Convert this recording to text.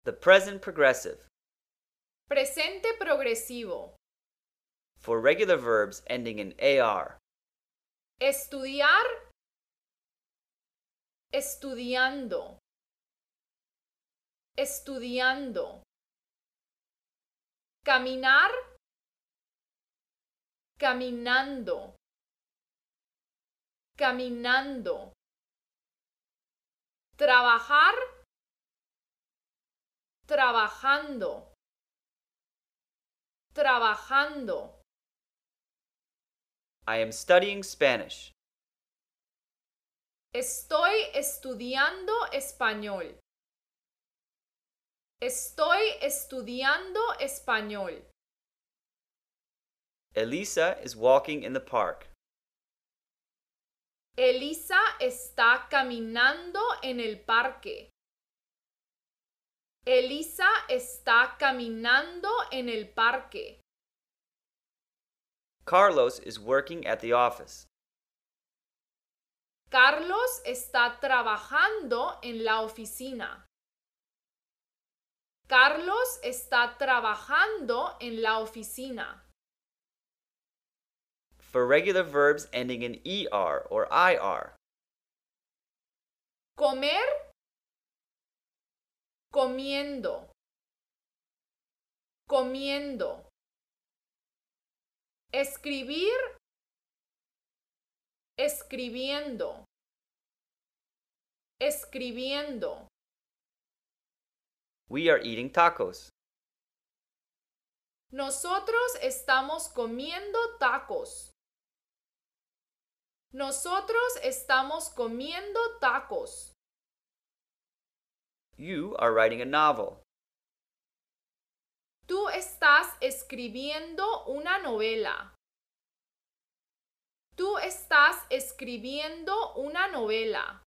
The present progressive. Presente progresivo. For regular verbs ending in AR. Estudiar. Estudiando. Estudiando. Caminar. Caminando. Caminando. Trabajar. Trabajando. Trabajando. I am studying Spanish. Estoy estudiando español. Estoy estudiando español. Elisa is walking in the park. Elisa está caminando en el parque. Elisa está caminando en el parque. Carlos is working at the office. Carlos está trabajando en la oficina. Carlos está trabajando en la oficina. For regular verbs ending in ER or IR. Comer. Comiendo. Comiendo. Escribir. Escribiendo. Escribiendo. We are eating tacos. Nosotros estamos comiendo tacos. Nosotros estamos comiendo tacos. You are writing a novel. Tú estás escribiendo una novela. Tú estás escribiendo una novela.